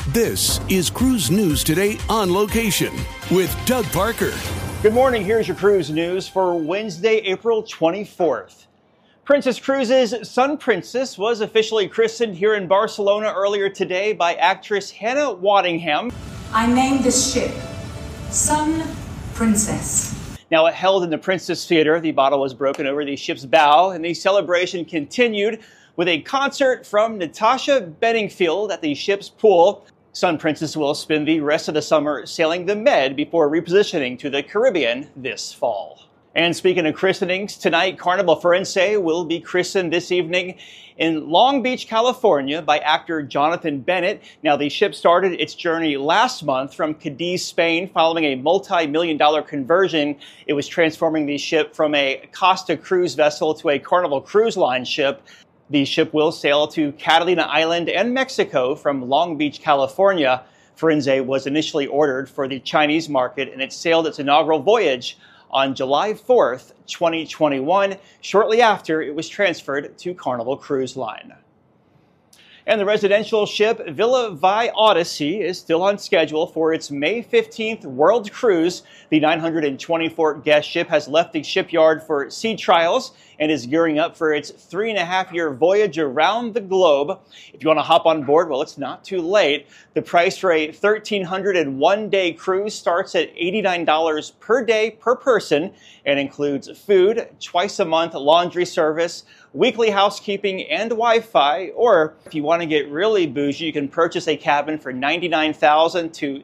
This is Cruise News Today on location with Doug Parker. Good morning. Here's your cruise news for Wednesday, April 24th. Princess Cruises' Sun Princess was officially christened here in Barcelona earlier today by actress Hannah Waddingham. I named this ship Sun Princess. Now, held in the Princess Theater, the bottle was broken over the ship's bow, and the celebration continued with a concert from Natasha Bedingfield at the ship's pool. Sun Princess will spend the rest of the summer sailing the Med before repositioning to the Caribbean this fall. And speaking of christenings, tonight Carnival Firenze will be christened this evening in Long Beach, California by actor Jonathan Bennett. Now, the ship started its journey last month from Cadiz, Spain, following a multi-million-dollar conversion. It was transforming the ship from a Costa cruise vessel to a Carnival Cruise Line ship. The ship will sail to Catalina Island and Mexico from Long Beach, California. Firenze was initially ordered for the Chinese market, and it sailed its inaugural voyage on July 4th, 2021, shortly after it was transferred to Carnival Cruise Line. And the residential ship Villa Vi Odyssey is still on schedule for its May 15th world cruise. The 924-guest ship has left the shipyard for sea trials and is gearing up for its 3.5-year voyage around the globe. If you want to hop on board, well, it's not too late. The price for a 1,301-day cruise starts at $89 per day per person and includes food, twice-a-month laundry service, weekly housekeeping, and Wi-Fi. Or if you want to get really bougie, you can purchase a cabin for $99,000 to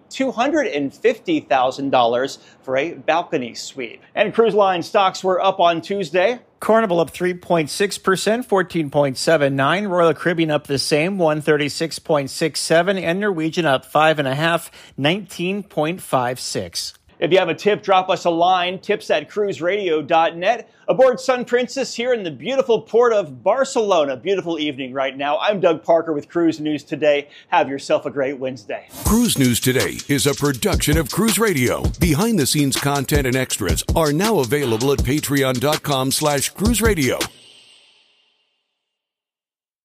$250,000 for a balcony suite. And cruise line stocks were up on Tuesday. Carnival up 3.6%, 14.79. Royal Caribbean up the same, 136.67. And Norwegian up 5.5, 19.56. If you have a tip, drop us a line, tips@cruiseradio.net. Aboard Sun Princess here in the beautiful port of Barcelona. Beautiful evening right now. I'm Doug Parker with Cruise News Today. Have yourself a great Wednesday. Cruise News Today is a production of Cruise Radio. Behind-the-scenes content and extras are now available at patreon.com/cruiseradio.